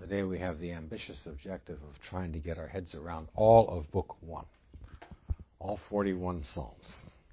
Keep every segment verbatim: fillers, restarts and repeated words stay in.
Today we have the ambitious objective of trying to get our heads around all of Book One, all forty-one Psalms.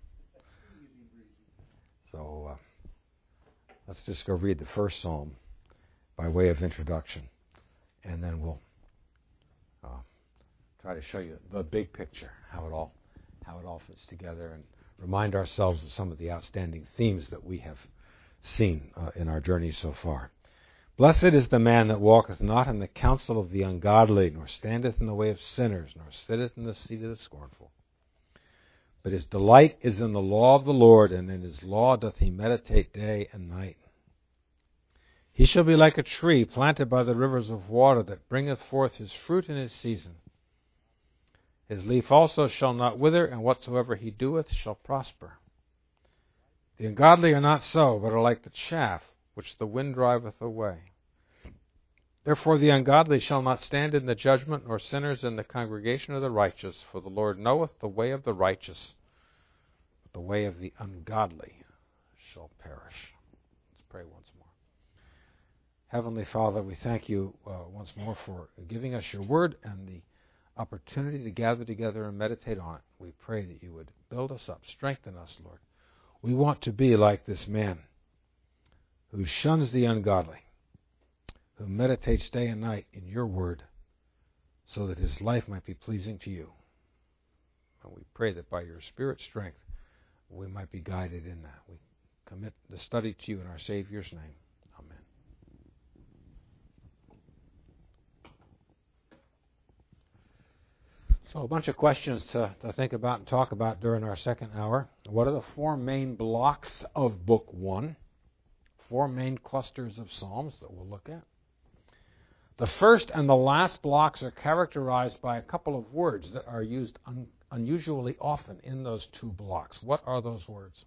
So uh, let's just go read the first Psalm by way of introduction, and then we'll uh, try to show you the big picture, how it all how it all fits together, and remind ourselves of some of the outstanding themes that we have seen uh, in our journey so far. Blessed is the man that walketh not in the counsel of the ungodly, nor standeth in the way of sinners, nor sitteth in the seat of the scornful. But his delight is in the law of the Lord, and in his law doth he meditate day and night. He shall be like a tree planted by the rivers of water, that bringeth forth his fruit in his season. His leaf also shall not wither, and whatsoever he doeth shall prosper. The ungodly are not so, but are like the chaff which the wind driveth away. Therefore the ungodly shall not stand in the judgment, nor sinners in the congregation of the righteous. For the Lord knoweth the way of the righteous, but the way of the ungodly shall perish. Let's pray once more. Heavenly Father, we thank you uh, once more for giving us your word and the opportunity to gather together and meditate on it. We pray that you would build us up, strengthen us, Lord. We want to be like this man who shuns the ungodly, who meditates day and night in your word, so that his life might be pleasing to you. And we pray that by your Spirit's strength, we might be guided in that. We commit the study to you in our Savior's name. Amen. So a bunch of questions to, to think about and talk about during our second hour. What are the four main blocks of Book One? Four main clusters of Psalms that we'll look at. The first and the last blocks are characterized by a couple of words that are used un- unusually often in those two blocks. What are those words?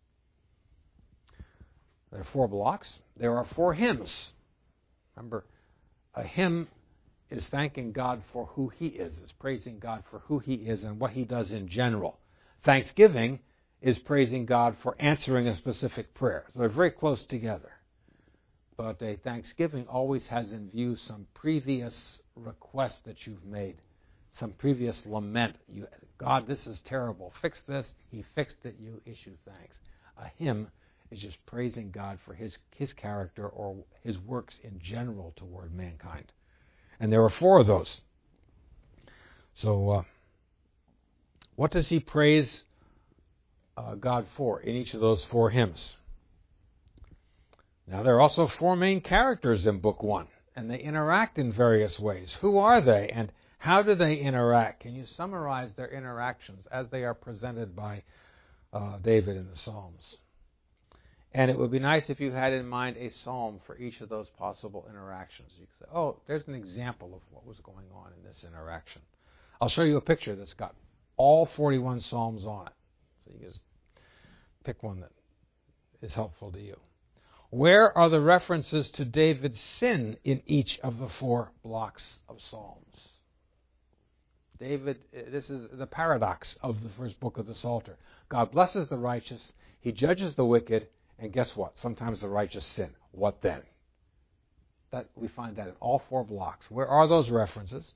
There are four blocks. There are four hymns. Remember, a hymn is thanking God for who He is. It's praising God for who He is and what He does in general. Thanksgiving is praising God for answering a specific prayer. So they're very close together. But a thanksgiving always has in view some previous request that you've made, some previous lament. You, God, this is terrible. Fix this. He fixed it. You issue thanks. A hymn is just praising God for His, his character or His works in general toward mankind. And there are four of those. So uh, what does he praise Uh, God for in each of those four hymns? Now, there are also four main characters in Book One, and they interact in various ways. Who are they, and how do they interact? Can you summarize their interactions as they are presented by uh, David in the Psalms? And it would be nice if you had in mind a psalm for each of those possible interactions. You could say, oh, there's an example of what was going on in this interaction. I'll show you a picture that's got all forty-one Psalms on it. So you just pick one that is helpful to you. Where are the references to David's sin in each of the four blocks of Psalms? David, this is the paradox of the first book of the Psalter. God blesses the righteous, He judges the wicked, and guess what? Sometimes the righteous sin. What then? That we find that in all four blocks. Where are those references?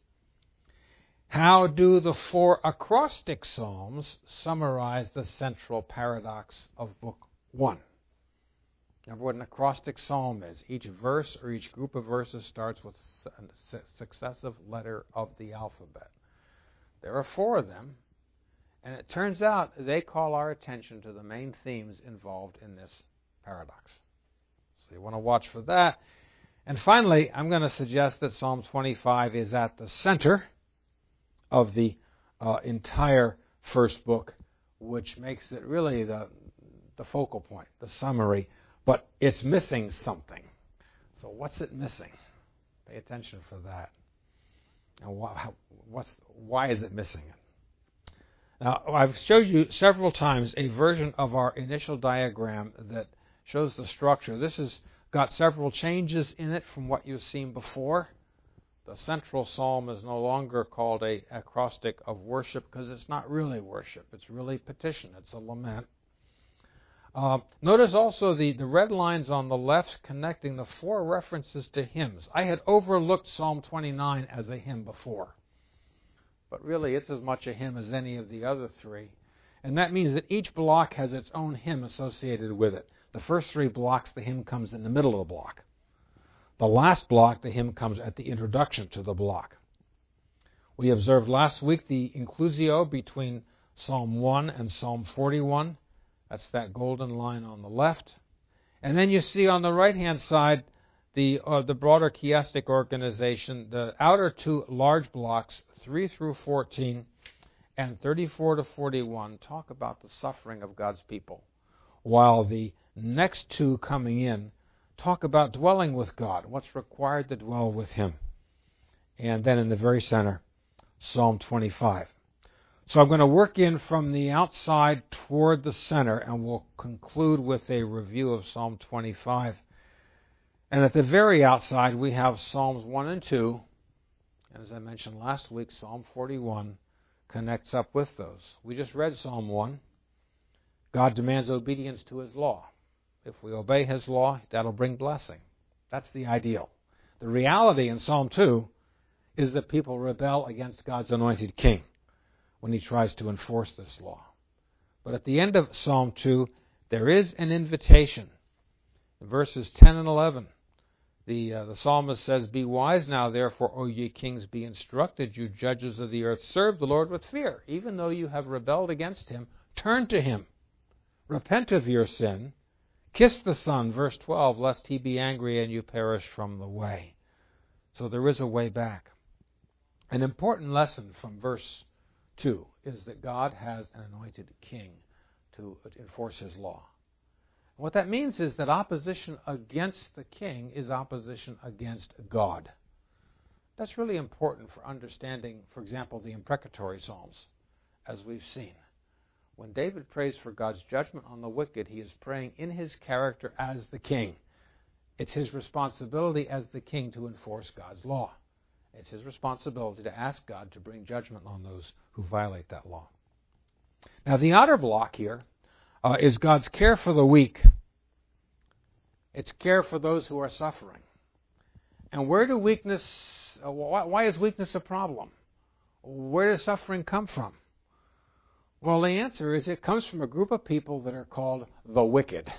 How do the four acrostic psalms summarize the central paradox of Book One? Remember what an acrostic psalm is. Each verse or each group of verses starts with a successive letter of the alphabet. There are four of them, and it turns out they call our attention to the main themes involved in this paradox. So you want to watch for that. And finally, I'm going to suggest that Psalm twenty-five is at the center of the uh, entire first book, which makes it really the the focal point, the summary, but it's missing something. So what's it missing? Pay attention for that. And wh- how, what's, why is it missing it? Now, I've showed you several times a version of our initial diagram that shows the structure. This has got several changes in it from what you've seen before. The central psalm is no longer called a acrostic of worship because it's not really worship. It's really petition. It's a lament. Uh, notice also the, the red lines on the left connecting the four references to hymns. I had overlooked Psalm twenty-nine as a hymn before, but really it's as much a hymn as any of the other three. And that means that each block has its own hymn associated with it. The first three blocks, the hymn comes in the middle of the block. The last block, the hymn comes at the introduction to the block. We observed last week the inclusio between Psalm one and Psalm forty-one. That's that golden line on the left. And then you see on the right-hand side the uh, the broader chiastic organization. The outer two large blocks, three through fourteen and thirty-four to forty-one, talk about the suffering of God's people, while the next two coming in talk about dwelling with God, what's required to dwell with Him. And then in the very center, Psalm twenty-five. So I'm going to work in from the outside toward the center, and we'll conclude with a review of Psalm twenty-five. And at the very outside, we have Psalms one and two. And as I mentioned last week, Psalm forty-one connects up with those. We just read Psalm one. God demands obedience to His law. If we obey His law, that'll bring blessing. That's the ideal. The reality in Psalm two is that people rebel against God's anointed king when he tries to enforce this law. But at the end of Psalm two, there is an invitation. In verses ten and eleven, the, uh, the psalmist says, "Be wise now, therefore, O ye kings, be instructed, you judges of the earth. Serve the Lord with fear. Even though you have rebelled against Him, turn to Him. Repent of your sin. Kiss the Son," verse twelve, "lest He be angry and you perish from the way." So there is a way back. An important lesson from verse two is that God has an anointed king to enforce His law. What that means is that opposition against the king is opposition against God. That's really important for understanding, for example, the imprecatory psalms, as we've seen. When David prays for God's judgment on the wicked, he is praying in his character as the king. It's his responsibility as the king to enforce God's law. It's his responsibility to ask God to bring judgment on those who violate that law. Now, the outer block here uh, is God's care for the weak. It's care for those who are suffering. And where do weakness, uh, why, why is weakness a problem? Where does suffering come from? Well, the answer is it comes from a group of people that are called the wicked,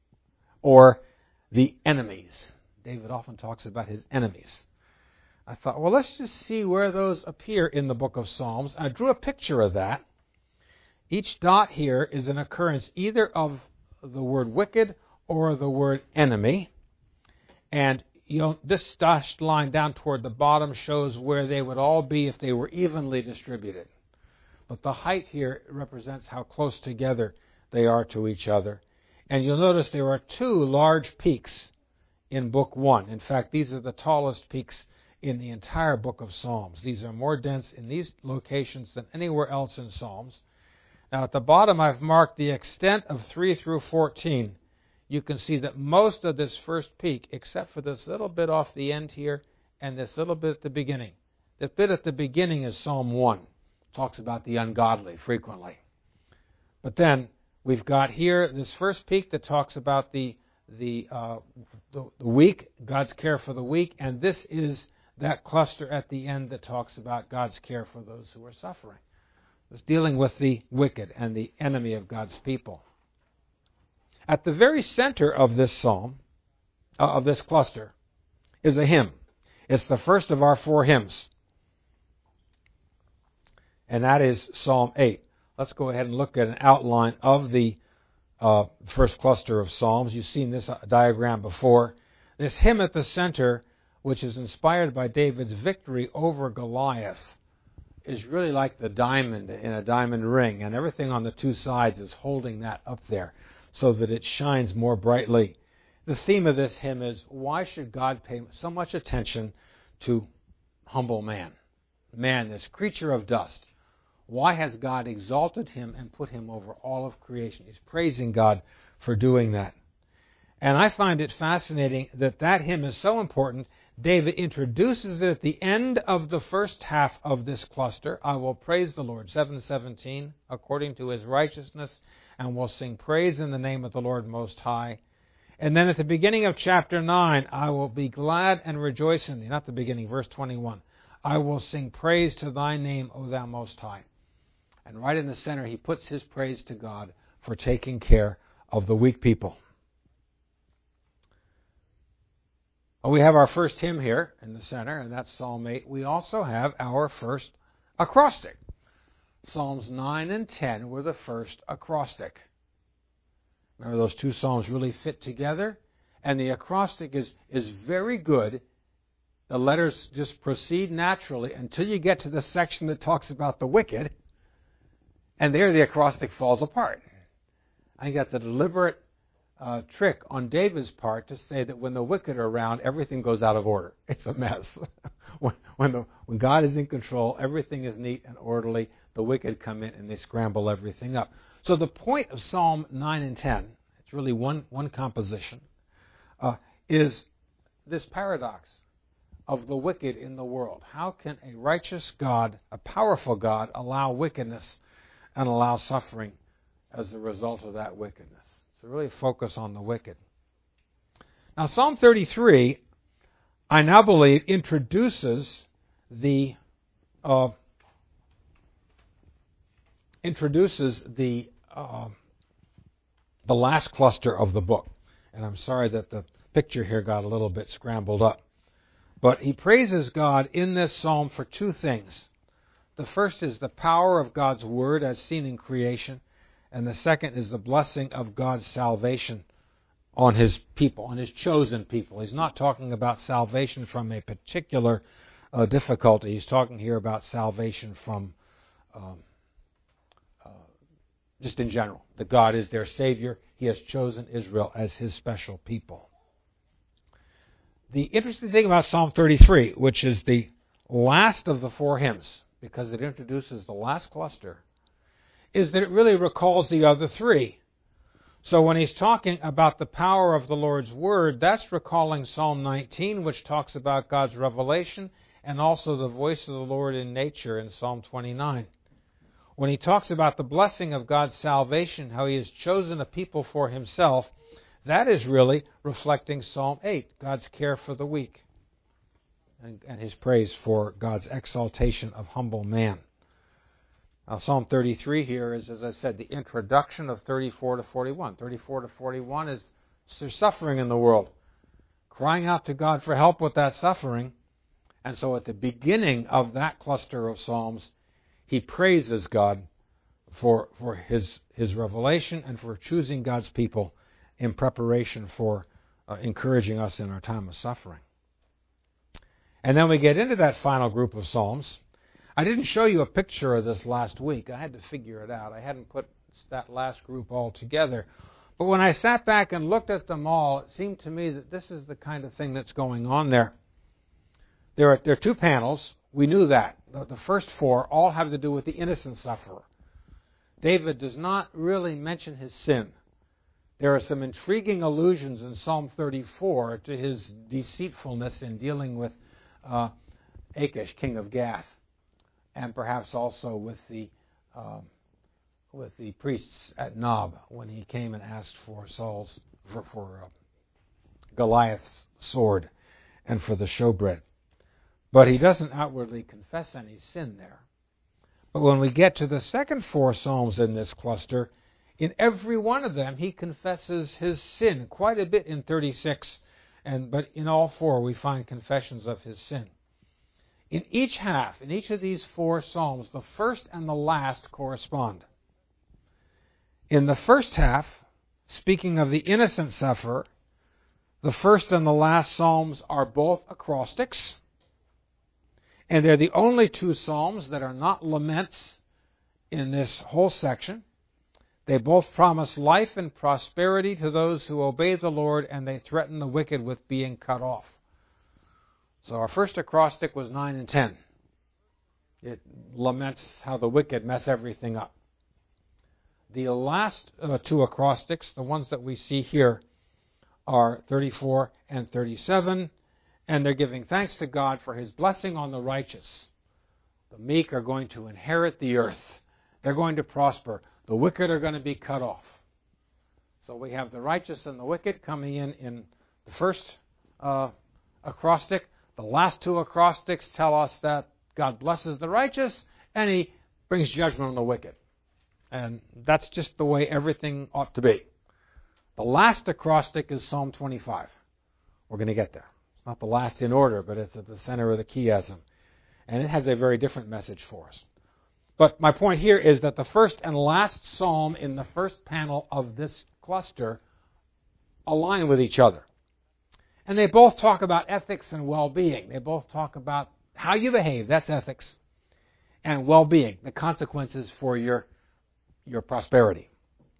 or the enemies. David often talks about his enemies. I thought, well, let's just see where those appear in the book of Psalms. I drew a picture of that. Each dot here is an occurrence either of the word wicked or the word enemy. And you know, this dashed line down toward the bottom shows where they would all be if they were evenly distributed. But the height here represents how close together they are to each other. And you'll notice there are two large peaks in Book one. In fact, these are the tallest peaks in the entire book of Psalms. These are more dense in these locations than anywhere else in Psalms. Now at the bottom I've marked the extent of three through fourteen. You can see that most of this first peak, except for this little bit off the end here and this little bit at the beginning. The bit at the beginning is Psalm one. It talks about the ungodly frequently. But then we've got here this first peak that talks about the the, uh, the, the weak, God's care for the weak, and this is that cluster at the end that talks about God's care for those who are suffering. It's dealing with the wicked and the enemy of God's people. At the very center of this psalm, uh, of this cluster, is a hymn. It's the first of our four hymns. And that is Psalm eight. Let's go ahead and look at an outline of the uh, first cluster of psalms. You've seen this diagram before. This hymn at the center, which is inspired by David's victory over Goliath, is really like the diamond in a diamond ring, and everything on the two sides is holding that up there so that it shines more brightly. The theme of this hymn is, why should God pay so much attention to humble man? Man, this creature of dust. Why has God exalted him and put him over all of creation? He's praising God for doing that. And I find it fascinating that that hymn is so important. David introduces it at the end of the first half of this cluster. I will praise the Lord, seven seventeen, according to his righteousness and will sing praise in the name of the Lord Most High. And then at the beginning of chapter nine, I will be glad and rejoice in thee. Not the beginning, verse twenty-one. I will sing praise to thy name, O thou Most High. And right in the center, he puts his praise to God for taking care of the weak people. We have our first hymn here in the center, and that's Psalm eight. We also have our first acrostic. Psalms nine and ten were the first acrostic. Remember, those two psalms really fit together, and the acrostic is, is very good. The letters just proceed naturally until you get to the section that talks about the wicked, and there the acrostic falls apart. I think that's a deliberate uh, trick on David's part to say that when the wicked are around, everything goes out of order. It's a mess. when, when, the, when God is in control, everything is neat and orderly. The wicked come in and they scramble everything up. So the point of Psalm nine and ten, it's really one, one composition, uh, is this paradox of the wicked in the world. How can a righteous God, a powerful God, allow wickedness and allow suffering as a result of that wickedness? So really focus on the wicked. Now Psalm thirty-three, I now believe, introduces the uh, introduces the uh, the last cluster of the book. And I'm sorry that the picture here got a little bit scrambled up. But he praises God in this psalm for two things. The first is the power of God's word as seen in creation, and the second is the blessing of God's salvation on his people, on his chosen people. He's not talking about salvation from a particular uh, difficulty. He's talking here about salvation from um, uh, just in general, that God is their Savior. He has chosen Israel as his special people. The interesting thing about Psalm thirty-three, which is the last of the four hymns, because it introduces the last cluster, is that it really recalls the other three. So when he's talking about the power of the Lord's Word, that's recalling Psalm nineteen, which talks about God's revelation, and also the voice of the Lord in nature in Psalm twenty-nine. When he talks about the blessing of God's salvation, how he has chosen a people for himself, that is really reflecting Psalm eight, God's care for the weak, and, and his praise for God's exaltation of humble man. Now, Psalm thirty-three here is, as I said, the introduction of thirty-four to forty-one. thirty-four to forty-one is there's suffering in the world, crying out to God for help with that suffering. And so at the beginning of that cluster of Psalms, he praises God for, for his, his revelation and for choosing God's people in preparation for uh, encouraging us in our time of suffering. And then we get into that final group of Psalms. I didn't show you a picture of this last week. I had to figure it out. I hadn't put that last group all together. But when I sat back and looked at them all, it seemed to me that this is the kind of thing that's going on there. There are, there are two panels. We knew that. The, the first four all have to do with the innocent sufferer. David does not really mention his sin. There are some intriguing allusions in Psalm thirty-four to his deceitfulness in dealing with uh, Achish, king of Gath, and perhaps also with the um, with the priests at Nob when he came and asked for Saul's for, for uh, Goliath's sword and for the showbread. But he doesn't outwardly confess any sin there. But when we get to the second four psalms in this cluster, in every one of them he confesses his sin, quite a bit in thirty-six, and but in all four we find confessions of his sin. In each half, in each of these four psalms, the first and the last correspond. In the first half, speaking of the innocent sufferer, the first and the last psalms are both acrostics, and they're the only two psalms that are not laments in this whole section. They both promise life and prosperity to those who obey the Lord, and they threaten the wicked with being cut off. So our first acrostic was nine and ten. It laments how the wicked mess everything up. The last uh, two acrostics, the ones that we see here, are thirty-four and thirty-seven, and they're giving thanks to God for his blessing on the righteous. The meek are going to inherit the earth. They're going to prosper. The wicked are going to be cut off. So we have the righteous and the wicked coming in in the first uh, acrostic. The last two acrostics tell us that God blesses the righteous and He brings judgment on the wicked. And that's just the way everything ought to be. The last acrostic is Psalm twenty-five. We're going to get there. It's not the last in order, but it's at the center of the chiasm. And it has a very different message for us. But my point here is that the first and last psalm in the first panel of this cluster align with each other. And they both talk about ethics and well-being. They both talk about how you behave, that's ethics, and well-being, the consequences for your, your prosperity.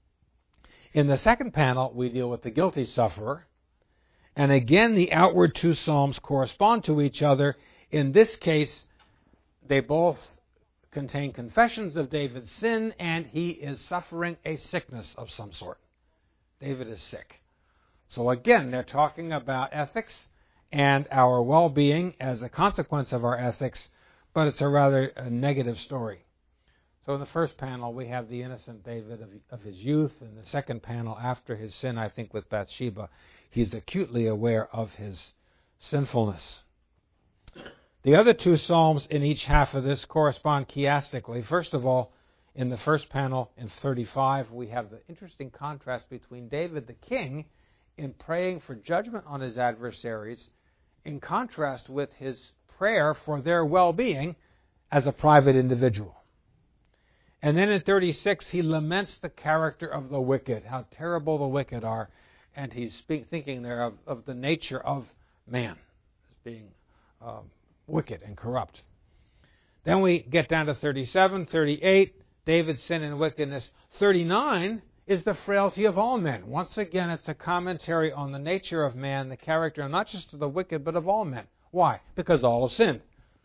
In the second panel, we deal with the guilty sufferer. And again, the outward two psalms correspond to each other. In this case, they both contain confessions of David's sin, and he is suffering a sickness of some sort. David is sick. So again, they're talking about ethics and our well-being as a consequence of our ethics, but it's a rather a negative story. So in the first panel, we have the innocent David of, of his youth. In the second panel, after his sin, I think with Bathsheba, he's acutely aware of his sinfulness. The other two psalms in each half of this correspond chiastically. First of all, in the first panel, in thirty-five, we have the interesting contrast between David the king in praying for judgment on his adversaries, in contrast with his prayer for their well-being as a private individual. And then in thirty-six, he laments the character of the wicked, how terrible the wicked are, and he's speak, thinking there of, of the nature of man as being um, wicked and corrupt. Then we get down to thirty-seven, thirty-eight, David's sin and wickedness. thirty-nine is the frailty of all men. Once again, it's a commentary on the nature of man, the character, not just of the wicked, but of all men. Why? Because all have sinned.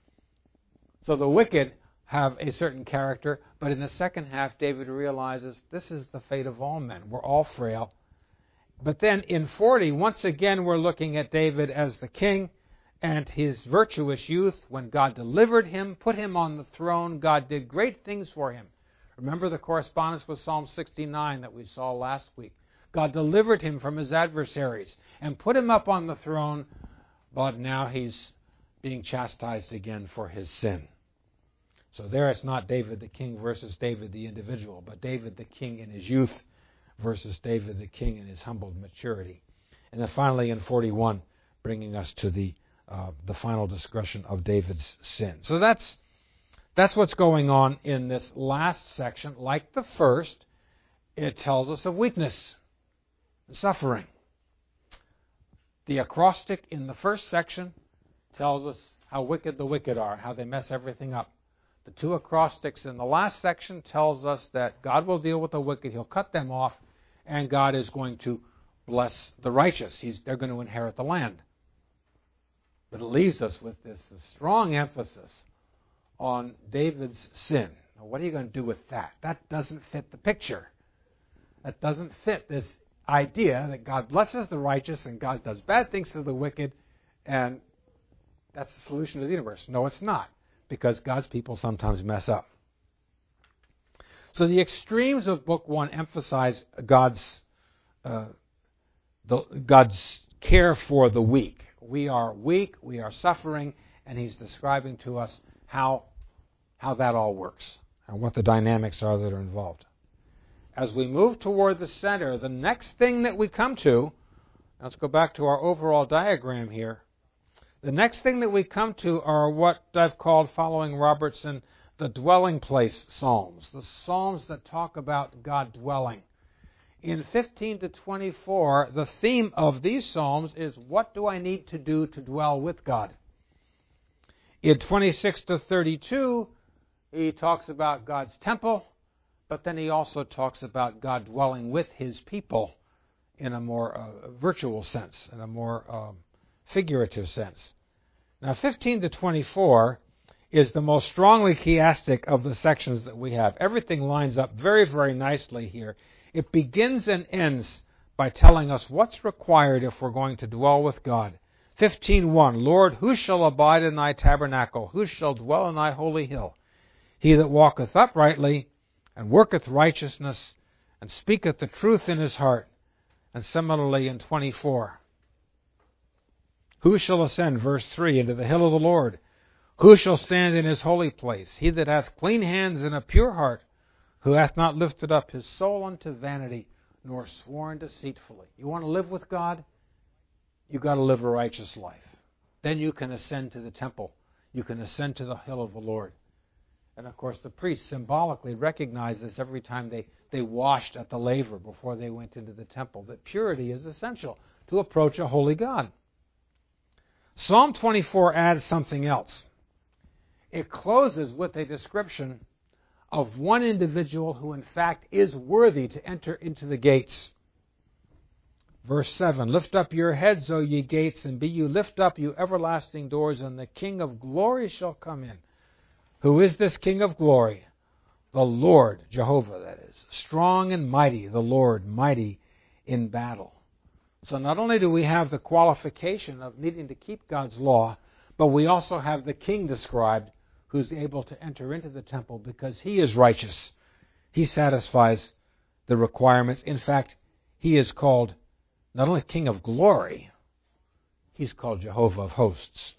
So the wicked have a certain character, but in the second half, David realizes this is the fate of all men. We're all frail. But then in forty, once again, we're looking at David as the king and his virtuous youth. When God delivered him, put him on the throne, God did great things for him. Remember the correspondence with Psalm sixty-nine that we saw last week. God delivered him from his adversaries and put him up on the throne, but now he's being chastised again for his sin. So there it's not David the king versus David the individual, but David the king in his youth versus David the king in his humbled maturity. And then finally in forty-one, bringing us to the uh, the final discussion of David's sin. So that's that's what's going on in this last section. Like the first, it tells us of weakness and suffering. The acrostic in the first section tells us how wicked the wicked are, how they mess everything up. The two acrostics in the last section tells us that God will deal with the wicked, He'll cut them off, and God is going to bless the righteous. He's, they're going to inherit the land. But it leaves us with this strong emphasis on David's sin. Now, what are you going to do with that? That doesn't fit the picture. That doesn't fit this idea that God blesses the righteous and God does bad things to the wicked, and that's the solution to the universe. No, it's not, because God's people sometimes mess up. So the extremes of Book One emphasize God's uh, the, God's care for the weak. We are weak, we are suffering, and He's describing to us how how that all works and what the dynamics are that are involved. As we move toward the center, the next thing that we come to, let's go back to our overall diagram here. The next thing that we come to are what I've called, following Robertson, the dwelling place psalms, the psalms that talk about God dwelling. In fifteen to twenty-four, the theme of these psalms is, what do I need to do to dwell with God? In twenty-six to thirty-two, he talks about God's temple, but then he also talks about God dwelling with His people in a more uh, virtual sense, in a more um, figurative sense. Now, fifteen to twenty-four is the most strongly chiastic of the sections that we have. Everything lines up very, very nicely here. It begins and ends by telling us what's required if we're going to dwell with God. fifteen one, Lord, who shall abide in thy tabernacle? Who shall dwell in thy holy hill? He that walketh uprightly and worketh righteousness, and speaketh the truth in his heart. And similarly in twenty-four, who shall ascend, verse three, into the hill of the Lord? Who shall stand in his holy place? He that hath clean hands and a pure heart, who hath not lifted up his soul unto vanity, nor sworn deceitfully. You want to live with God? You've got to live a righteous life. Then you can ascend to the temple. You can ascend to the hill of the Lord. And of course, the priests symbolically recognized this every time they, they washed at the laver before they went into the temple, that purity is essential to approach a holy God. Psalm twenty-four adds something else. It closes with a description of one individual who in fact is worthy to enter into the gates. Verse seven, lift up your heads, O ye gates, and be you lift up, you everlasting doors, and the King of glory shall come in. Who is this King of glory? The Lord, Jehovah that is, strong and mighty, the Lord, mighty in battle. So not only do we have the qualification of needing to keep God's law, but we also have the King described who's able to enter into the temple because he is righteous. He satisfies the requirements. In fact, he is called not only King of glory, he's called Jehovah of hosts.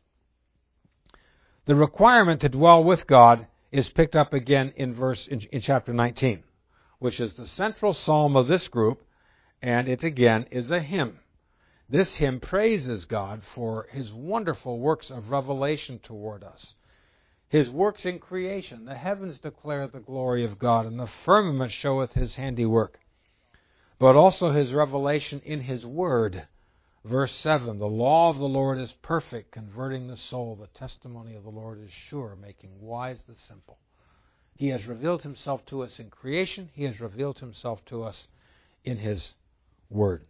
The requirement to dwell with God is picked up again in verse in, in chapter nineteen, which is the central psalm of this group, and it again is a hymn. This hymn praises God for his wonderful works of revelation toward us. His works in creation, the heavens declare the glory of God, and the firmament showeth his handiwork. But also his revelation in his word. Verse seven, the law of the Lord is perfect, converting the soul. The testimony of the Lord is sure, making wise the simple. He has revealed himself to us in creation. He has revealed himself to us in his word.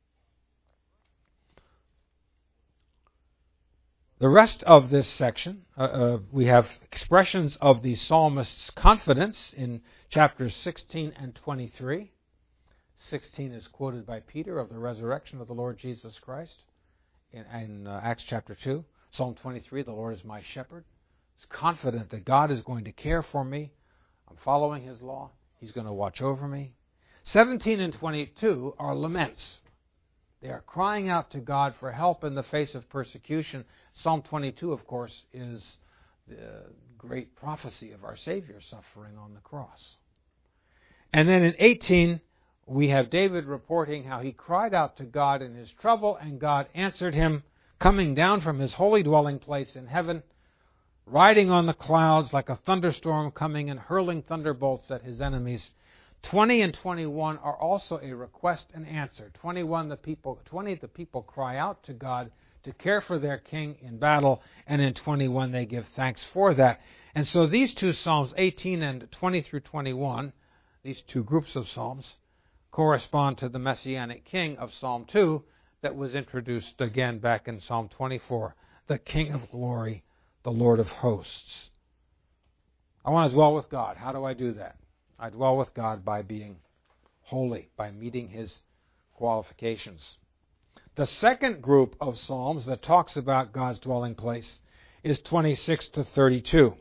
The rest of this section, uh, uh, we have expressions of the psalmist's confidence in chapters sixteen and twenty-three. sixteen is quoted by Peter of the resurrection of the Lord Jesus Christ in, in uh, Acts chapter two. Psalm twenty-three, the Lord is my shepherd. He's confident that God is going to care for me. I'm following his law. He's going to watch over me. seventeen and twenty-two are laments. They are crying out to God for help in the face of persecution. Psalm twenty-two, of course, is the great prophecy of our Savior suffering on the cross. And then in eighteen, we have David reporting how he cried out to God in his trouble, and God answered him, coming down from his holy dwelling place in heaven, riding on the clouds like a thunderstorm coming and hurling thunderbolts at his enemies. twenty and twenty-one are also a request and answer. twenty-one, the people, twenty, the people cry out to God to care for their king in battle, and in twenty-one they give thanks for that. And so these two psalms, eighteen and twenty through twenty-one, these two groups of psalms, correspond to the Messianic King of Psalm two that was introduced again back in Psalm twenty-four, the King of glory, the Lord of hosts. I want to dwell with God. How do I do that? I dwell with God by being holy, by meeting his qualifications. The second group of psalms that talks about God's dwelling place is twenty-six to thirty-two.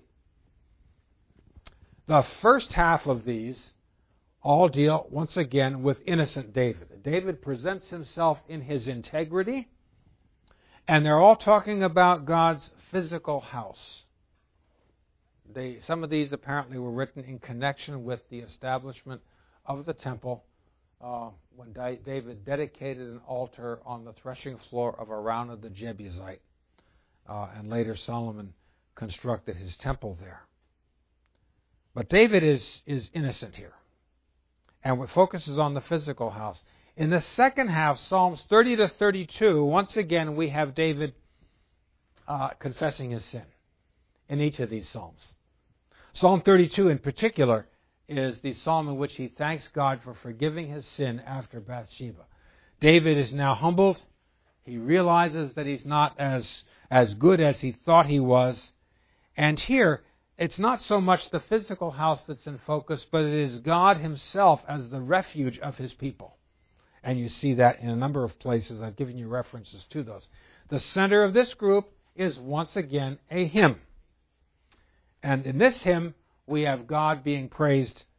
The first half of these all deal, once again, with innocent David. David presents himself in his integrity, and they're all talking about God's physical house. They, some of these apparently were written in connection with the establishment of the temple uh, when David dedicated an altar on the threshing floor of Araunah the Jebusite, uh, and later Solomon constructed his temple there. But David is, is innocent here, and what focuses on the physical house. In the second half, Psalms thirty to thirty-two, once again we have David uh, confessing his sin in each of these psalms. Psalm thirty-two in particular is the psalm in which he thanks God for forgiving his sin after Bathsheba. David is now humbled. He realizes that he's not as, as good as he thought he was. And here, it's not so much the physical house that's in focus, but it is God himself as the refuge of his people. And you see that in a number of places. I've given you references to those. The center of this group is once again a hymn. And in this hymn, we have God being praised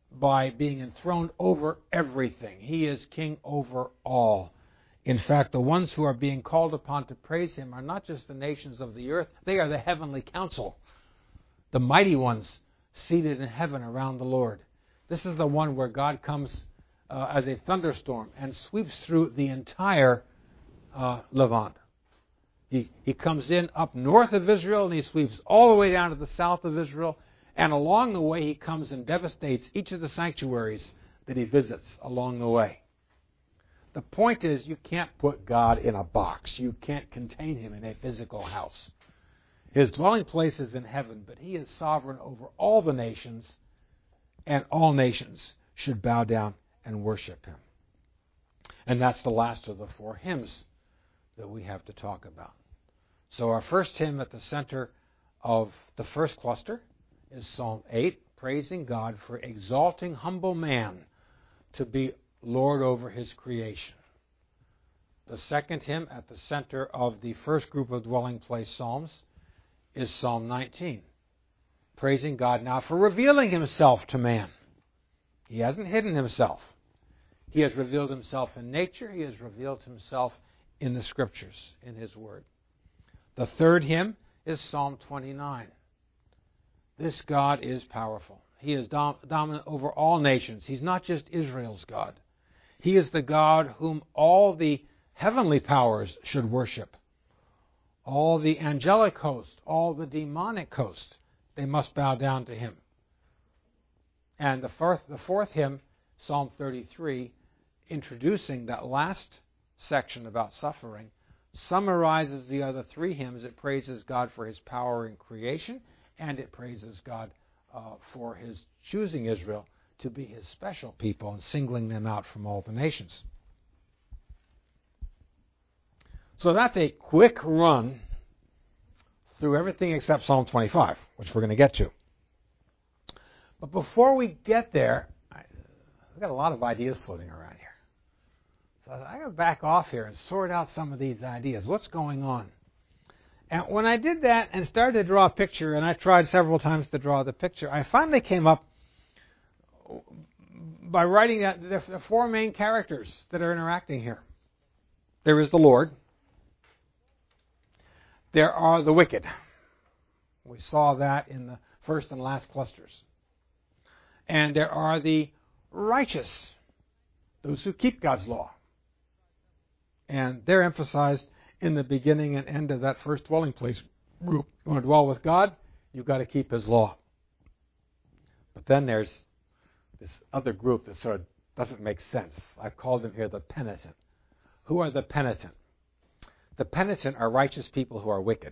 by being enthroned over everything. He is king over all. In fact, the ones who are being called upon to praise him are not just the nations of the earth, they are the heavenly council, the mighty ones seated in heaven around the Lord. This is the one where God comes uh, as a thunderstorm and sweeps through the entire uh, Levant. He, he comes in up north of Israel and he sweeps all the way down to the south of Israel. And along the way, he comes and devastates each of the sanctuaries that he visits along the way. The point is, you can't put God in a box. You can't contain him in a physical house. His dwelling place is in heaven, but he is sovereign over all the nations, and all nations should bow down and worship him. And that's the last of the four hymns that we have to talk about. So our first hymn at the center of the first cluster is Psalm eight, praising God for exalting humble man to be Lord over his creation. The second hymn at the center of the first group of dwelling place psalms is Psalm nineteen, praising God now for revealing himself to man. He hasn't hidden himself. He has revealed himself in nature. He has revealed himself in the Scriptures, in his Word. The third hymn is Psalm twenty-nine. This God is powerful. He is dom- dominant over all nations. He's not just Israel's God. He is the God whom all the heavenly powers should worship. All the angelic host, all the demonic host, they must bow down to him. And the fourth, the fourth hymn, Psalm thirty-three, introducing that last section about suffering, summarizes the other three hymns. It praises God for his power in creation, and it praises God uh, for his choosing Israel to be his special people and singling them out from all the nations. So that's a quick run through everything except Psalm twenty-five, which we're going to get to. But before we get there, I, I've got a lot of ideas floating around here. So I got to back off here and sort out some of these ideas. What's going on? And when I did that and started to draw a picture, and I tried several times to draw the picture, I finally came up by writing that there are four main characters that are interacting here. There is the Lord. There are the wicked. We saw that in the first and last clusters. And there are the righteous, those who keep God's law. And they're emphasized in the beginning and end of that first dwelling place group. You want to dwell with God, you've got to keep his law. But then there's this other group that sort of doesn't make sense. I've called them here the penitent. Who are the penitent? The penitent are righteous people who are wicked.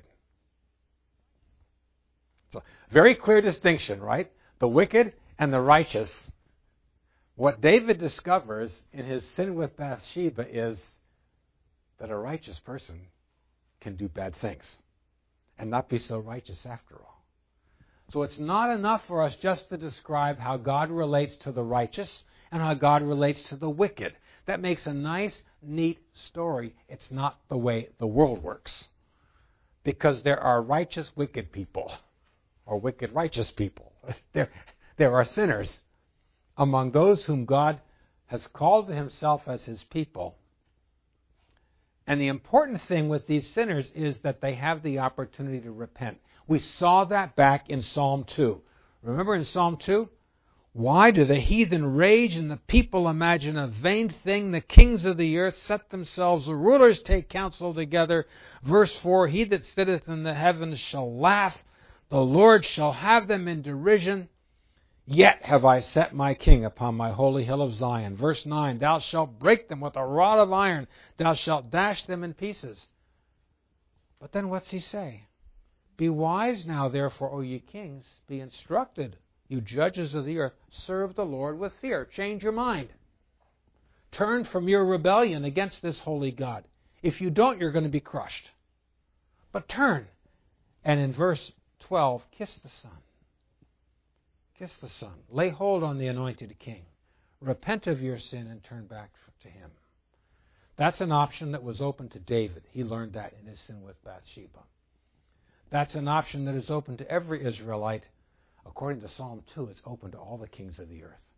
So, very clear distinction, right? The wicked and the righteous. What David discovers in his sin with Bathsheba is that a righteous person can do bad things and not be so righteous after all. So it's not enough for us just to describe how God relates to the righteous and how God relates to the wicked. That makes a nice, neat story. It's not the way the world works. Because there are righteous wicked people, or wicked righteous people. There, there are sinners among those whom God has called to himself as his people. And the important thing with these sinners is that they have the opportunity to repent. We saw that back in Psalm two. Remember in Psalm two? Why do the heathen rage and the people imagine a vain thing? The kings of the earth set themselves, the rulers take counsel together. Verse four, he that sitteth in the heavens shall laugh. The Lord shall have them in derision. Yet have I set my king upon my holy hill of Zion. Verse nine, thou shalt break them with a rod of iron. Thou shalt dash them in pieces. But then what's he say? Be wise now, therefore, O ye kings. Be instructed, you judges of the earth. Serve the Lord with fear. Change your mind. Turn from your rebellion against this holy God. If you don't, you're going to be crushed. But turn. And in verse twelve, kiss the Son. Kiss the Son. Lay hold on the anointed king. Repent of your sin and turn back to him. That's an option that was open to David. He learned that in his sin with Bathsheba. That's an option that is open to every Israelite. According to Psalm two, it's open to all the kings of the earth.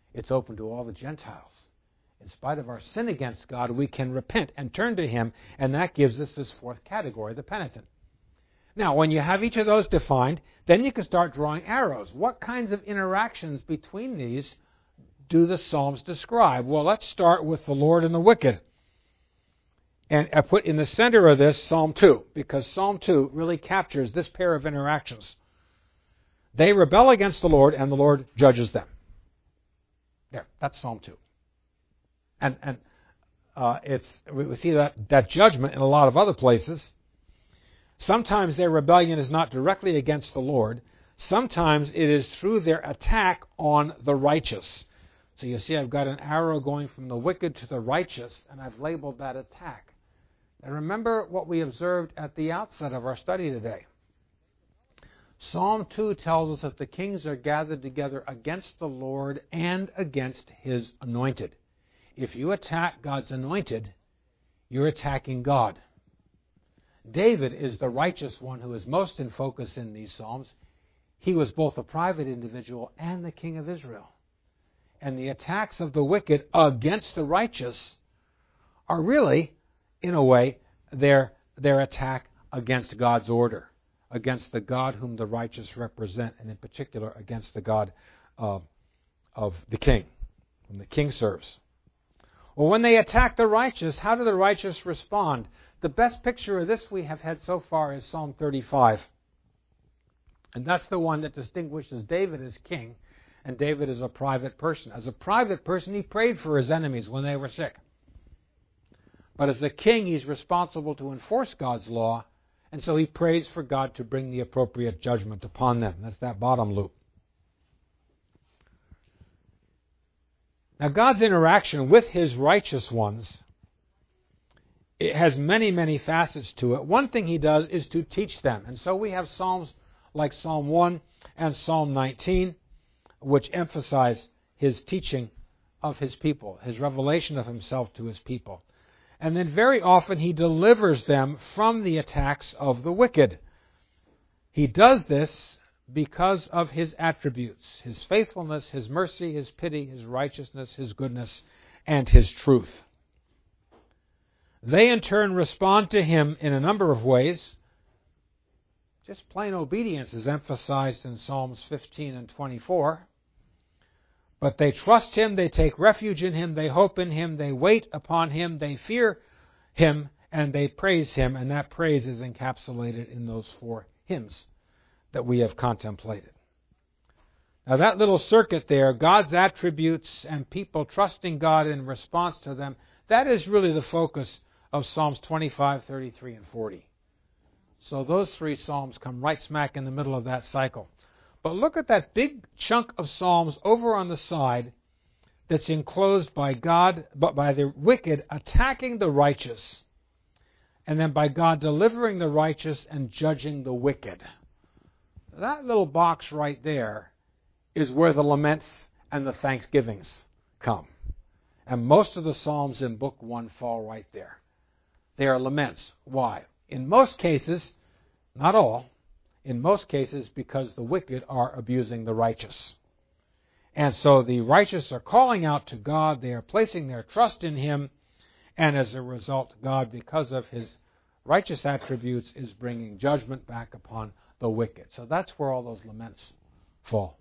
It's open to all the Gentiles. In spite of our sin against God, we can repent and turn to Him, and that gives us this fourth category, the penitent. Now, when you have each of those defined, then you can start drawing arrows. What kinds of interactions between these do the Psalms describe? Well, let's start with the Lord and the wicked. And I put in the center of this Psalm two, because Psalm two really captures this pair of interactions. They rebel against the Lord, and the Lord judges them. There, that's Psalm two. And and uh, it's we see that, that judgment in a lot of other places. Sometimes their rebellion is not directly against the Lord. Sometimes it is through their attack on the righteous. So you see I've got an arrow going from the wicked to the righteous, and I've labeled that attack. Now remember what we observed at the outset of our study today. Psalm two tells us that the kings are gathered together against the Lord and against His anointed. If you attack God's anointed, you're attacking God. David is the righteous one who is most in focus in these Psalms. He was both a private individual and the king of Israel. And the attacks of the wicked against the righteous are really, in a way, their, their attack against God's order, against the God whom the righteous represent, and in particular against the God uh, of the king, whom the king serves. Well, when they attack the righteous, how do the righteous respond? The best picture of this we have had so far is Psalm thirty-five. And that's the one that distinguishes David as king, and David as a private person. As a private person, he prayed for his enemies when they were sick. But as a king, he's responsible to enforce God's law, and so he prays for God to bring the appropriate judgment upon them. That's that bottom loop. Now, God's interaction with His righteous ones, it has many, many facets to it. One thing He does is to teach them. And so we have Psalms like Psalm one and Psalm nineteen, which emphasize His teaching of His people, His revelation of Himself to His people. And then very often He delivers them from the attacks of the wicked. He does this because of His attributes, His faithfulness, His mercy, His pity, His righteousness, His goodness, and His truth. They in turn respond to Him in a number of ways. Just plain obedience is emphasized in Psalms fifteen and twenty-four. But they trust Him, they take refuge in Him, they hope in Him, they wait upon Him, they fear Him, and they praise Him, and that praise is encapsulated in those four hymns that we have contemplated. Now that little circuit there, God's attributes and people trusting God in response to them, that is really the focus of Psalms twenty-five, thirty-three, and forty. So those three Psalms come right smack in the middle of that cycle. But look at that big chunk of Psalms over on the side that's enclosed by God, but by the wicked attacking the righteous, and then by God delivering the righteous and judging the wicked. That little box right there is where the laments and the thanksgivings come. And most of the Psalms in Book one fall right there. They are laments. Why? In most cases, not all, in most cases because the wicked are abusing the righteous. And so the righteous are calling out to God, they are placing their trust in Him, and as a result, God, because of His righteous attributes, is bringing judgment back upon the wicked. So that's where all those laments fall.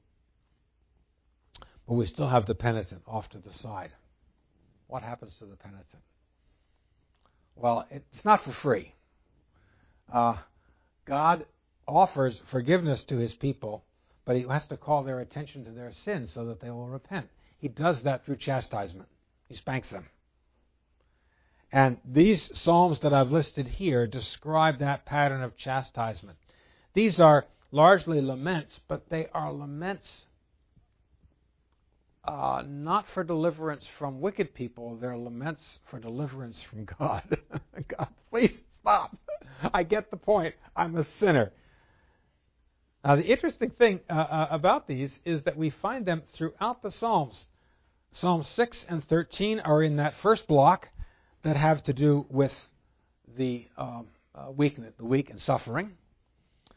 But we still have the penitent off to the side. What happens to the penitent? Well, it's not for free. Uh, God offers forgiveness to His people, but He has to call their attention to their sins so that they will repent. He does that through chastisement. He spanks them. And these Psalms that I've listed here describe that pattern of chastisement. These are largely laments, but they are laments uh, not for deliverance from wicked people. They're laments for deliverance from God. God, please stop. I get the point. I'm a sinner. Now, the interesting thing uh, uh, about these is that we find them throughout the Psalms. Psalms six and thirteen are in that first block that have to do with the um, uh, weak, the weak and suffering.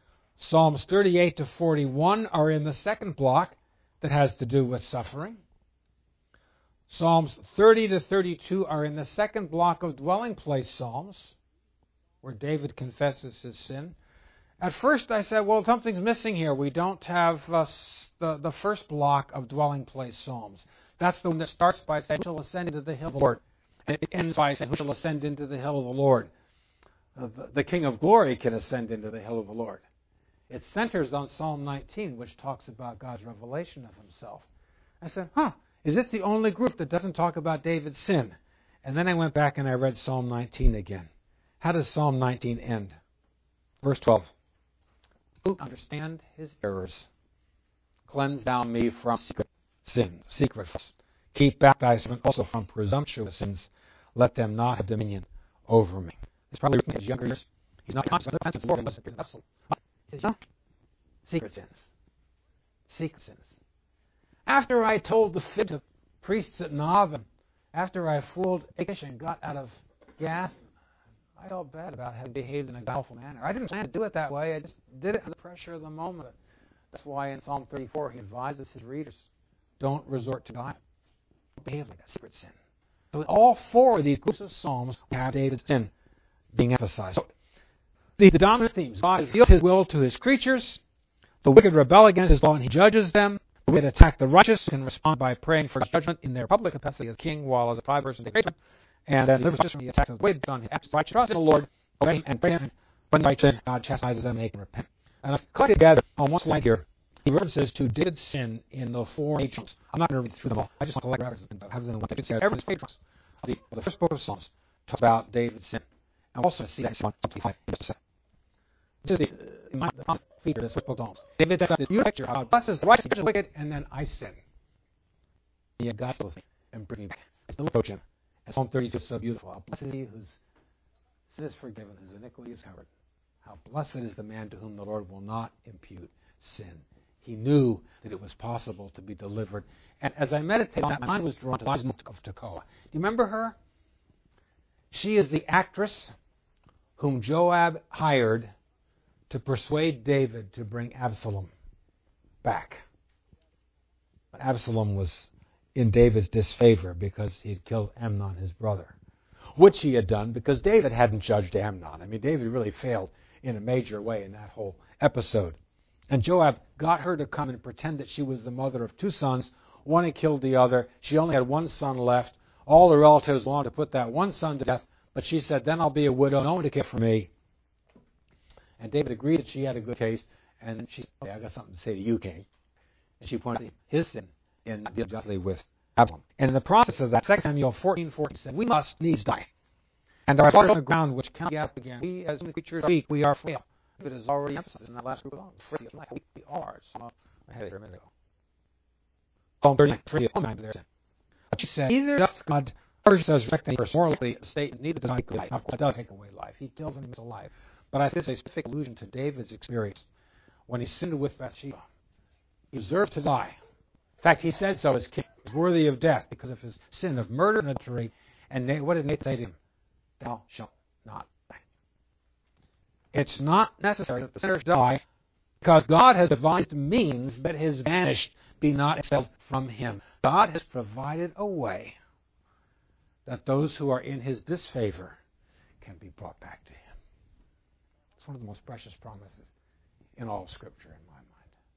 Psalms thirty-eight to forty-one are in the second block that has to do with suffering. Psalms thirty to thirty-two are in the second block of dwelling place psalms, where David confesses his sin. At first I said, well, something's missing here. We don't have uh, the, the first block of dwelling place psalms. That's the one that starts by saying, who shall ascend into the hill of the Lord? And it ends by saying, who shall ascend into the hill of the Lord? Uh, the, the King of Glory can ascend into the hill of the Lord. It centers on Psalm nineteen, which talks about God's revelation of himself. I said, huh, is this the only group that doesn't talk about David's sin? And then I went back and I read Psalm nineteen again. How does Psalm nineteen end? Verse twelve. Who understand his errors? Cleanse thou me from secret sins, secret faults. Keep back thy servant also from presumptuous sins. Let them not have dominion over me. It's probably written in his younger years. He's not conscious of the offenses of the Lord unless it appears vessel. He says, no. Secret sins. Secret sins. After I told the fib to priests at Nob, and after I fooled Achish and got out of Gath, I felt bad about having behaved in a guileful manner. I didn't plan to do it that way. I just did it under the pressure of the moment. That's why in Psalm thirty-four he advises his readers, don't resort to guile. Don't behave like a secret sin. So in all four of these groups of psalms, we have David's sin being emphasized. So the, the dominant themes: God reveals his will to his creatures. The wicked rebel against his law and he judges them. The wicked attack the righteous can respond by praying for his judgment in their public capacity as king, while as a private person they praise him. And then delivers us from the attacks of the wicked on his acts of righteous trust in the Lord, obey him and pray him. And when they sin, God chastises them and they can repent. And I've collected together on one slide here, he references to David's sin in the four major chunks. I'm not going to read through them all. I just want to collect references and have them in one page. Everyone's major chunks of the, of the first book of Psalms talks about David's sin. And we'll also see that in Psalm twenty-five in just a second. This is the, my, the common feature of this book of Psalms. David sets up this beautiful picture of God blesses the righteous, he judges the wicked, and then I sin. And yet God still with me and bring me back. I still approach him. And Psalm thirty-two is so beautiful. How blessed is he whose sin is forgiven, whose iniquity is covered. How blessed is the man to whom the Lord will not impute sin. He knew that it was possible to be delivered. And as I meditated on that, my mind was drawn to the life of Tekoa. Do you remember her? She is the actress whom Joab hired to persuade David to bring Absalom back. But Absalom was in David's disfavor because he had killed Amnon, his brother, which he had done because David hadn't judged Amnon. I mean, David really failed in a major way in that whole episode. And Joab got her to come and pretend that she was the mother of two sons. One had killed the other. She only had one son left. All the relatives wanted to put that one son to death, but she said, then I'll be a widow, no one to care for me. And David agreed that she had a good case, and she said, okay, I got something to say to you, king. And she pointed out his sin in not dealing justly with Absalom. And in the process of that, Second Samuel fourteen fourteen said, we must needs die. And there are stars on the ground which cannot be up again. We, as human creatures, are weak. We are frail. It is already emphasized in that last group of songs. Frail life. We are. So I had it here a minute ago. Psalm thirty-nine, frail minds there. But she said, neither doth God, or she says, respect any person morally state, neither does God take life. Of course, it does take away life. He kills and he makes alive. But I think it's a specific allusion to David's experience when he sinned with Bathsheba. He deserved to die. In fact, he said so as king. He was worthy of death because of his sin of murder and adultery. And what did Nathan say to him? Thou shalt not die. It's not necessary that the sinner die because God has devised means that his banished be not expelled from him. God has provided a way that those who are in his disfavor can be brought back to him. It's one of the most precious promises in all Scripture in my mind.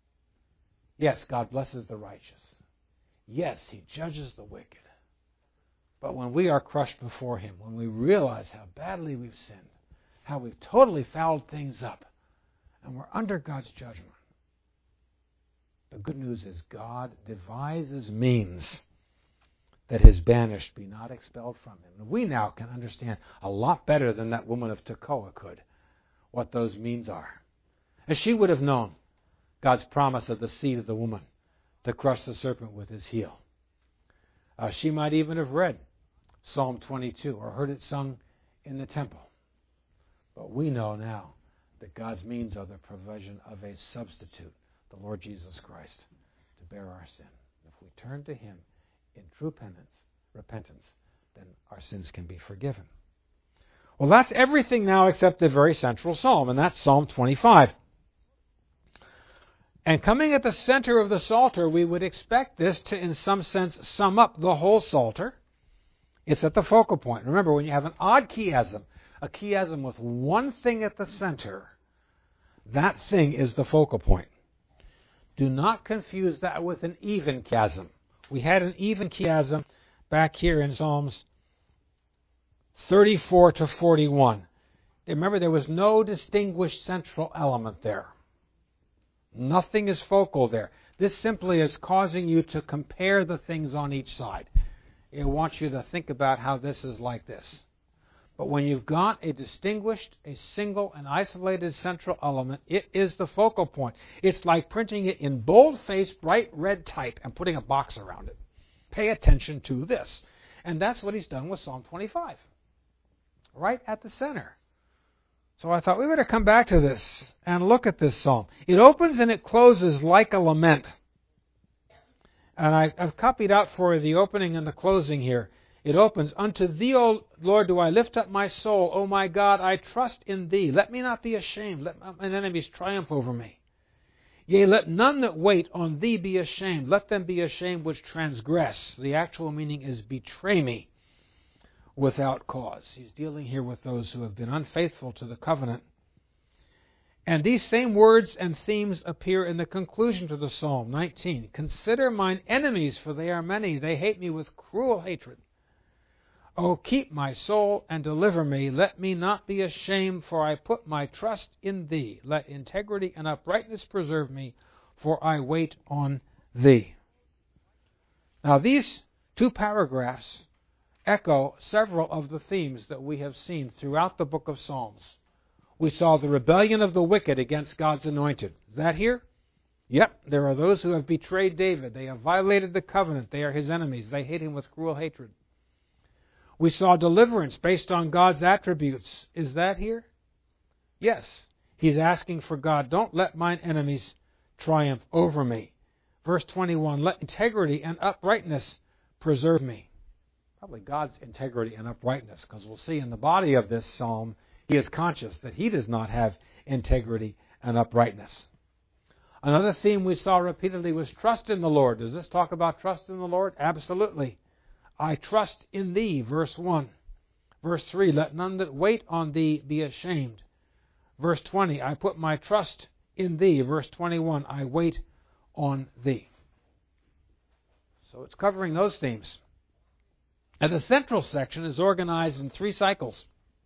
Yes, God blesses the righteous. Yes, he judges the wicked. But when we are crushed before him, when we realize how badly we've sinned, how we've totally fouled things up, and we're under God's judgment, the good news is God devises means that his banished be not expelled from him. And we now can understand a lot better than that woman of Tekoa could what those means are. As she would have known God's promise of the seed of the woman to crush the serpent with his heel. Uh, she might even have read Psalm twenty-two or heard it sung in the temple. But we know now that God's means are the provision of a substitute, the Lord Jesus Christ, to bear our sin. If we turn to him in true penance, repentance, then our sins can be forgiven. Well, that's everything now except the very central psalm, and that's Psalm twenty-five. And coming at the center of the Psalter, we would expect this to, in some sense, sum up the whole Psalter. It's at the focal point. Remember, when you have an odd chiasm, a chiasm with one thing at the center, that thing is the focal point. Do not confuse that with an even chiasm. We had an even chiasm back here in Psalms thirty-four to forty-one. Remember, there was no distinguished central element there. Nothing is focal there. This simply is causing you to compare the things on each side. It wants you to think about how this is like this. But when you've got a distinguished, a single and isolated central element, it is the focal point. It's like printing it in bold-faced, bright red type and putting a box around it. Pay attention to this. And that's what he's done with Psalm twenty-five. Right at the center. So I thought we better come back to this and look at this psalm. It opens and it closes like a lament. And I, I've copied out for you the opening and the closing here. It opens, "Unto thee, O Lord, do I lift up my soul. O my God, I trust in thee. Let me not be ashamed. Let mine enemies triumph over me. Yea, let none that wait on thee be ashamed. Let them be ashamed which transgress." The actual meaning is betray me without cause. He's dealing here with those who have been unfaithful to the covenant. And these same words and themes appear in the conclusion to the psalm, nineteen. "Consider mine enemies, for they are many. They hate me with cruel hatred. O keep my soul and deliver me. Let me not be ashamed, for I put my trust in thee. Let integrity and uprightness preserve me, for I wait on thee." Now these two paragraphs echo several of the themes that we have seen throughout the book of Psalms. We saw the rebellion of the wicked against God's anointed. Is that here? Yep, there are those who have betrayed David. They have violated the covenant. They are his enemies. They hate him with cruel hatred. We saw deliverance based on God's attributes. Is that here? Yes. He's asking for God, don't let mine enemies triumph over me. Verse twenty-one, "Let integrity and uprightness preserve me." Probably God's integrity and uprightness, because we'll see in the body of this psalm, he is conscious that he does not have integrity and uprightness. Another theme we saw repeatedly was trust in the Lord. Does this talk about trust in the Lord? Absolutely. "I trust in thee," verse one. Verse three, "Let none that wait on thee be ashamed." Verse twenty, "I put my trust in thee." Verse twenty-one, "I wait on thee." So it's covering those themes. And the central section is organized in three cycles.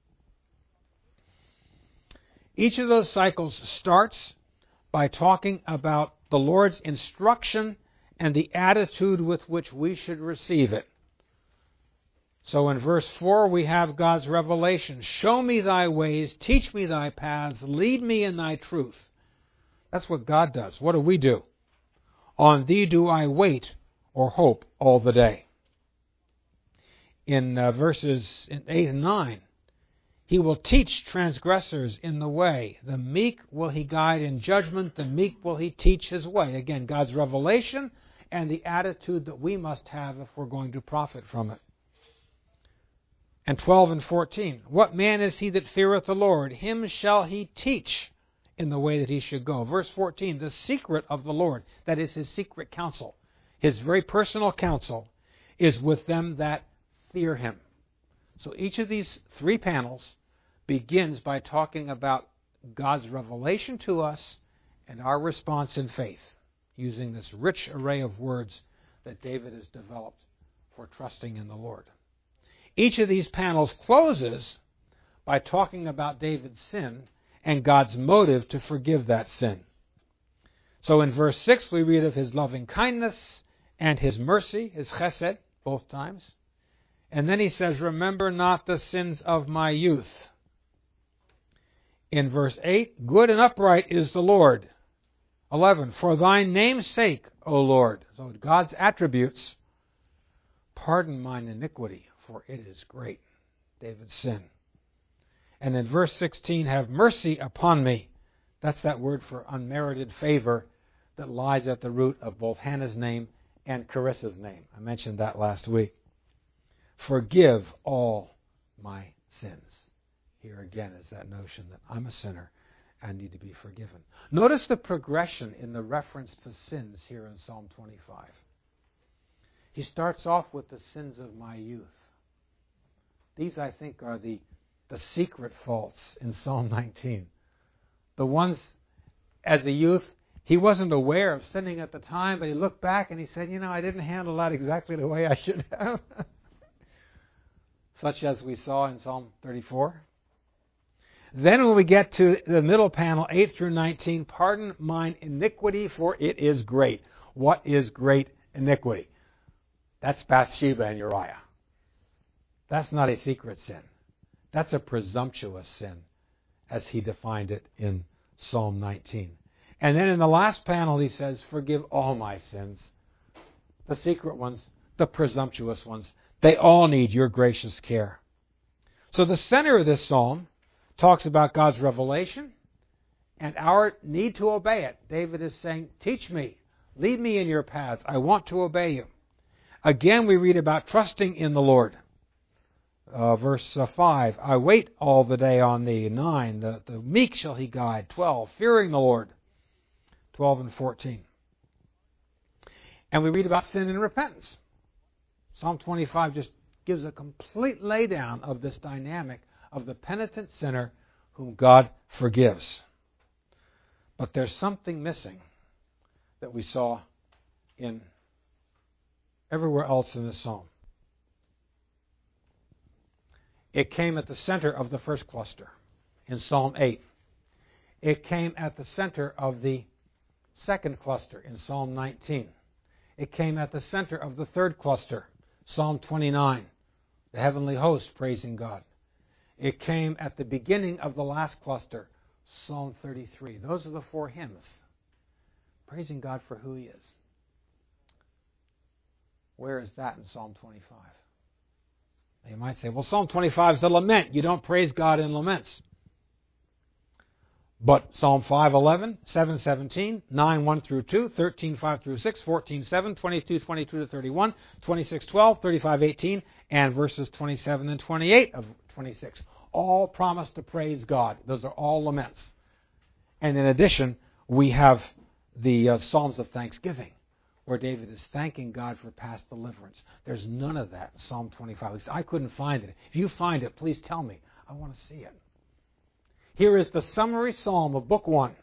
Each of those cycles starts by talking about the Lord's instruction and the attitude with which we should receive it. So in verse four we have God's revelation. "Show me thy ways, teach me thy paths, lead me in thy truth." That's what God does. What do we do? "On thee do I wait," or hope, "all the day." In uh, verses eight and nine, "He will teach transgressors in the way. The meek will he guide in judgment. The meek will he teach his way." Again, God's revelation and the attitude that we must have if we're going to profit from it. And twelve and fourteen, "What man is he that feareth the Lord? Him shall he teach in the way that he should go." Verse fourteen, "The secret of the Lord," that is his secret counsel, his very personal counsel, "is with them that fear him." So each of these three panels begins by talking about God's revelation to us and our response in faith, using this rich array of words that David has developed for trusting in the Lord. Each of these panels closes by talking about David's sin and God's motive to forgive that sin. So in verse six we read of his loving kindness and his mercy, his chesed, both times. And then he says, "Remember not the sins of my youth." In verse eight, "Good and upright is the Lord." eleven, "For thy name's sake, O Lord." So God's attributes. "Pardon mine iniquity, for it is great." David's sin. And in verse sixteen, "Have mercy upon me." That's that word for unmerited favor that lies at the root of both Hannah's name and Carissa's name. I mentioned that last week. "Forgive all my sins." Here again is that notion that I'm a sinner and need to be forgiven. Notice the progression in the reference to sins here in Psalm twenty-five. He starts off with the sins of my youth. These, I think, are the, the secret faults in Psalm nineteen. The ones, as a youth, he wasn't aware of sinning at the time, but he looked back and he said, you know, I didn't handle that exactly the way I should have. Such as we saw in Psalm thirty-four. Then when we get to the middle panel, eight through nineteen, pardon mine iniquity, for it is great. What is great iniquity? That's Bathsheba and Uriah. That's not a secret sin. That's a presumptuous sin, as he defined it in Psalm nineteen. And then in the last panel he says, forgive all my sins. The secret ones, the presumptuous ones, they all need your gracious care. So the center of this psalm talks about God's revelation and our need to obey it. David is saying, teach me, lead me in your paths. I want to obey you. Again, we read about trusting in the Lord. Uh, verse uh, five, I wait all the day on thee. nine, the, the meek shall he guide. twelve, fearing the Lord. twelve and fourteen. And we read about sin and repentance. Psalm twenty-five just gives a complete laydown of this dynamic of the penitent sinner whom God forgives. But there's something missing that we saw in everywhere else in this psalm. It came at the center of the first cluster in Psalm eight. It came at the center of the second cluster in Psalm nineteen. It came at the center of the third cluster, Psalm twenty-nine, the heavenly host praising God. It came at the beginning of the last cluster, Psalm thirty-three. Those are the four hymns, praising God for who He is. Where is that in Psalm twenty-five? You might say, well, Psalm twenty-five is the lament. You don't praise God in laments. But Psalm five eleven, seven seventeen, nine one through two, thirteen five through six, fourteen seven, twenty-two twenty-two to thirty-one, twenty-six twelve, thirty-five eighteen, and verses twenty-seven and twenty-eight of twenty-six all promise to praise God. Those are all laments. And in addition, we have the uh, Psalms of Thanksgiving, where David is thanking God for past deliverance. There's none of that in Psalm twenty-five. At least I couldn't find it. If you find it, please tell me. I want to see it. Here is the summary psalm of Book one.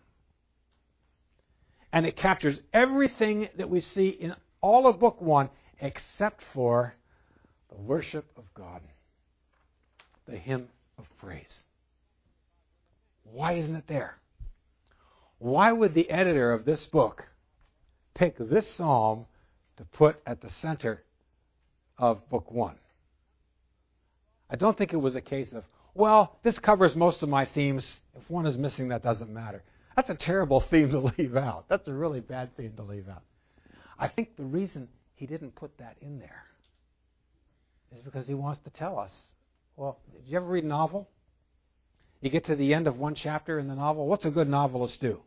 And it captures everything that we see in all of Book one except for the worship of God, the hymn of praise. Why isn't it there? Why would the editor of this book pick this psalm to put at the center of Book one? I don't think it was a case of, well, this covers most of my themes. If one is missing, that doesn't matter. That's a terrible theme to leave out. That's a really bad theme to leave out. I think the reason he didn't put that in there is because he wants to tell us. Well, did you ever read a novel? You get to the end of one chapter in the novel. What's a good novelist do?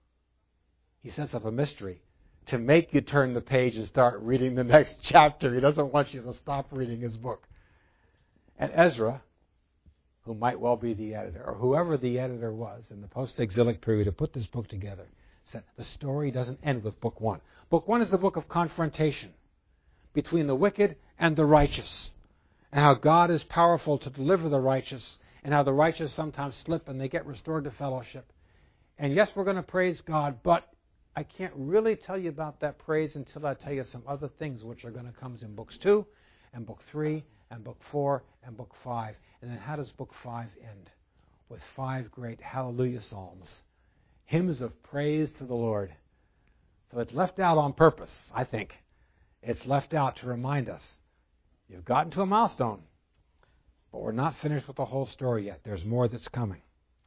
He sets up a mystery to make you turn the page and start reading the next chapter. He doesn't want you to stop reading his book. And Ezra, who might well be the editor, or whoever the editor was in the post-exilic period to put this book together, said the story doesn't end with Book one. Book one is the book of confrontation between the wicked and the righteous, and how God is powerful to deliver the righteous, and how the righteous sometimes slip and they get restored to fellowship. And yes, we're going to praise God, but I can't really tell you about that praise until I tell you some other things which are going to come in Books two, and Book three, and Book four, and Book five. And then how does Book five end? With five great hallelujah psalms, hymns of praise to the Lord. So it's left out on purpose, I think. It's left out to remind us, you've gotten to a milestone, but we're not finished with the whole story yet. There's more that's coming.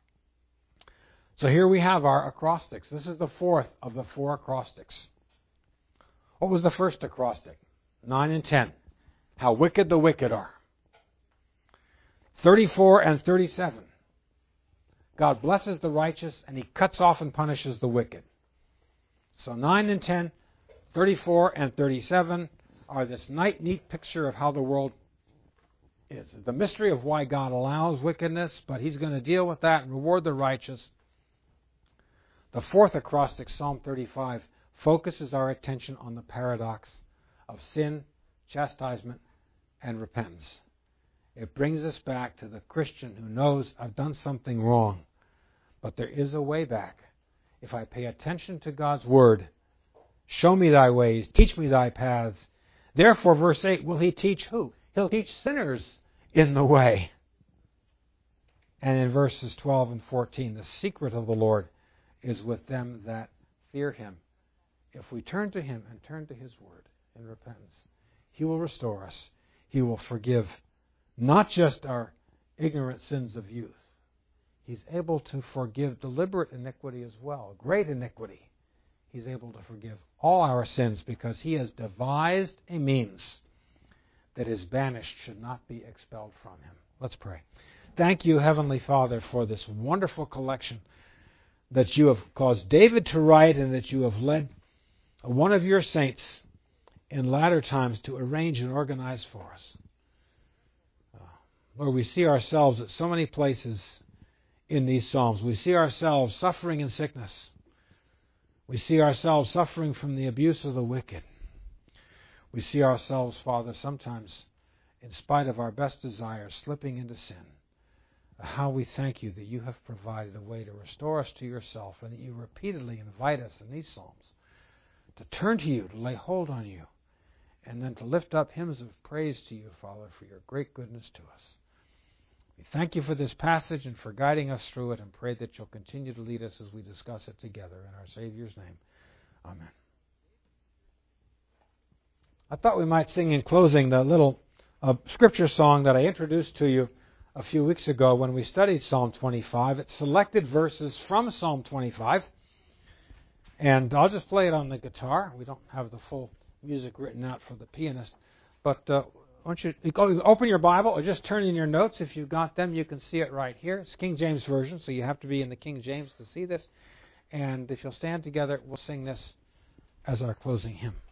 So here we have our acrostics. This is the fourth of the four acrostics. What was the first acrostic? nine and ten. How wicked the wicked are. thirty-four and thirty-seven. God blesses the righteous and He cuts off and punishes the wicked. So nine and ten, thirty-four and thirty-seven are this neat picture of how the world is. The mystery of why God allows wickedness, but He's going to deal with that and reward the righteous. The fourth acrostic, Psalm thirty-five, focuses our attention on the paradox of sin, chastisement, and repentance. It brings us back to the Christian who knows I've done something wrong, but there is a way back. If I pay attention to God's word, show me thy ways, teach me thy paths. Therefore, verse eight, will he teach who? He'll teach sinners in the way. And in verses twelve and fourteen, the secret of the Lord is with them that fear him. If we turn to him and turn to his word in repentance, he will restore us. He will forgive not just our ignorant sins of youth. He's able to forgive deliberate iniquity as well, great iniquity. He's able to forgive all our sins because he has devised a means that is banished should not be expelled from him. Let's pray. Thank you, Heavenly Father, for this wonderful collection that you have caused David to write and that you have led one of your saints in latter times to arrange and organize for us. Uh, Lord, we see ourselves at so many places in these Psalms. We see ourselves suffering in sickness. We see ourselves suffering from the abuse of the wicked. We see ourselves, Father, sometimes, in spite of our best desires, slipping into sin. How we thank you that you have provided a way to restore us to yourself and that you repeatedly invite us in these Psalms to turn to you, to lay hold on you, and then to lift up hymns of praise to you, Father, for your great goodness to us. We thank you for this passage and for guiding us through it, and pray that you'll continue to lead us as we discuss it together. In our Savior's name, amen. I thought we might sing in closing the little uh, scripture song that I introduced to you a few weeks ago when we studied Psalm twenty-five. It's selected verses from Psalm twenty-five, and I'll just play it on the guitar. We don't have the full music written out for the pianist, but uh, why don't you open your Bible or just turn in your notes. If you've got them, you can see it right here. It's King James Version, so you have to be in the King James to see this. And if you'll stand together, we'll sing this as our closing hymn.